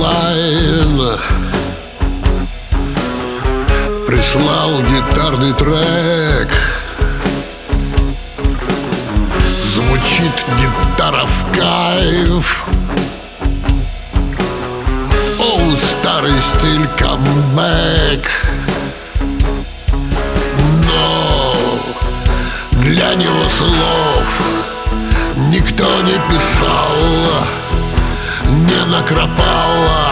онлайн прислал гитарный трек. Звучит гитара в кайф. Оу, старый стиль камбэк. Но для него слов никто не писал, не накропала.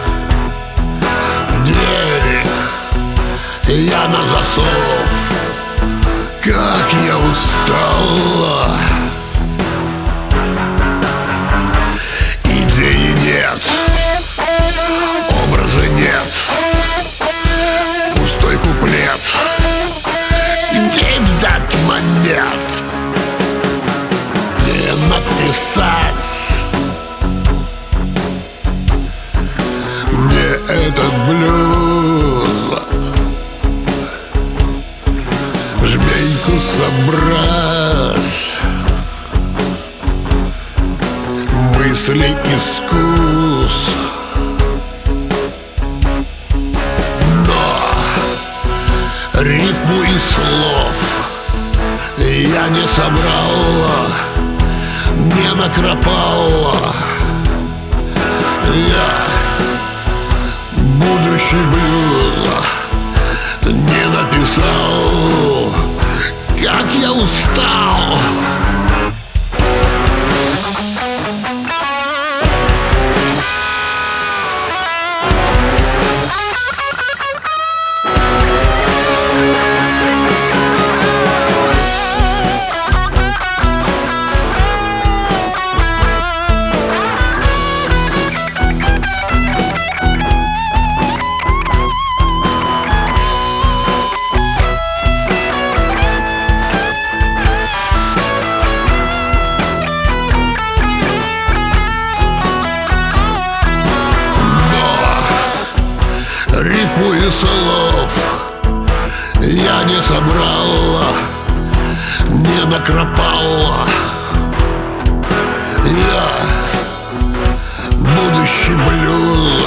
Двери я на засов. Как я устала. Идеи нет, образа нет, пустой куплет. Где взять момент? Где написать мне этот блюз? Жменьку собрать, мысли искус. Но рифму и слов я не собрала, не накропала. Я будущий блюз не написал. Как я устал. Рифму и слов я не собрала, не накропала. Я будущий блюз